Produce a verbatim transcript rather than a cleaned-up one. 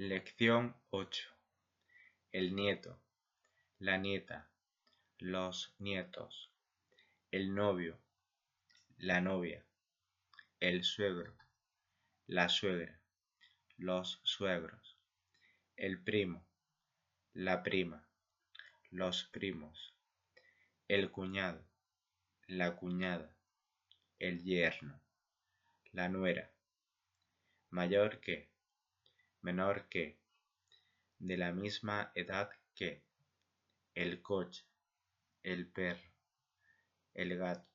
Lección ocho. El nieto, la nieta, los nietos, el novio, la novia, el suegro, la suegra, los suegros, el primo, la prima, los primos, el cuñado, la cuñada, el yerno, la nuera, mayor que, menor que, de la misma edad que, el coche, el perro, el gato,